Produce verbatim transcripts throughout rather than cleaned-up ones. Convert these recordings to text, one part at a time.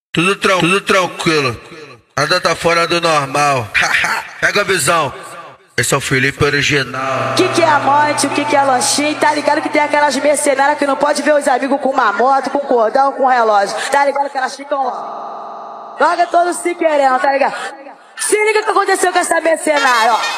Tudo, tran tudo tranquilo, nada tá fora do normal. Pega a visão, esse é o Felipe original. Que que é amante, o que que é lanchinho? Tá ligado que tem aquelas mercenárias que não pode ver os amigos com uma moto, com cordão, com relógio. Tá ligado que elas ficam lá, logo todos se querendo, tá ligado? Se liga o que aconteceu com essa mercenária, ó.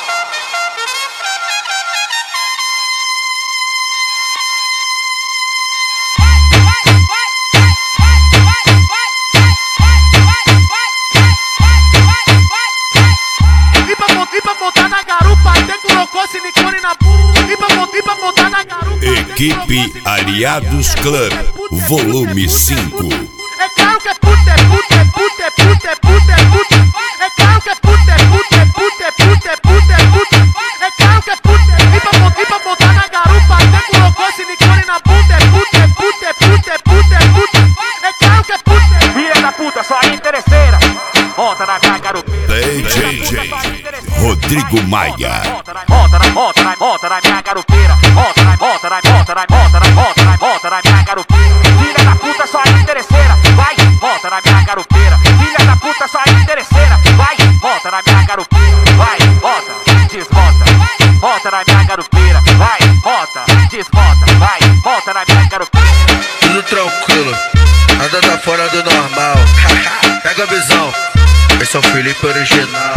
Equipe Aliados Club, volume cinco. É claro que é puta, é puta, é puta, é puta, é puta, é puta. É claro que é puta, é puta, é puta, é puta, é puta, é puta. É claro que é puta, e pra, e pra botar na garupa, até colocou silicone na bunda. É puta, é puta, é puta, é puta, é puta. É claro que é puta. Filha da puta, só interesseira. Bota na minha garupeira. D J Rodrigo Maia. Bota na, bota na, bota na minha garupeira. Bota na, bota na, bota na, bota na, bota na, bota na minha garupeira. Filha da puta, só interesseira. Vai, bota na minha garupeira. Filha da puta, só interesseira. Vai, bota na minha garupeira. Vai, bota, desbota. Bota na minha garupeira. Vai, bota, desbota. Vai, bota na minha garupeira. Tudo tranquilo, nada tá fora do normal. Pega a visão, esse é o Felipe original.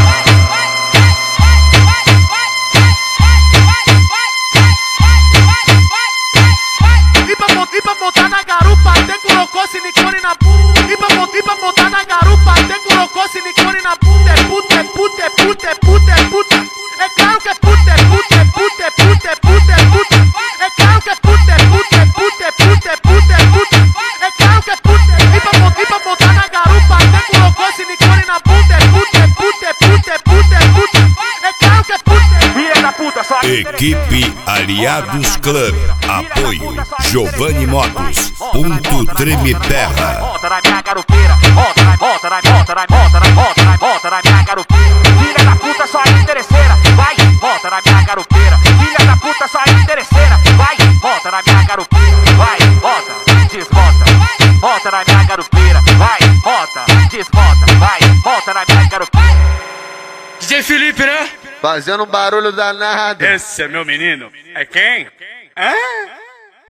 E pra botar na garupa, até colocou silicone na bunda. E pra, e pra botar na garupa, até colocou silicone na bunda. É puta, é puta, é puta, é puta, é puta. É claro que é puta, é puta, é puta, é puta, é puta, é puta. É claro que é puta, é puta, é puta, é puta, é puta, é puta. É claro que é puta. E pra, e pra botar na garupa, até colocou silicone na bunda. É puta, é puta, é puta, é puta, é puta. É claro que é puta. Filha da puta, só Equipe Aliados Club, apoio Giovanni Motos, ponto Treme Terra. Bota na minha garupeira, bota na, bota na, bota na, bota na, bota na, bota na minha garupeira. Filha da puta, só interesseira. Vai, bota na minha garupeira. Filha da puta, só interesseira. Vai, bota na minha garupeira. Vai, bota, desbota. Bota na minha garupeira. Vai, bota, desbota. Vai, bota na minha garupeira. D J Felipe, né? Fazendo um barulho danado. Esse é meu menino. É quem? Hã?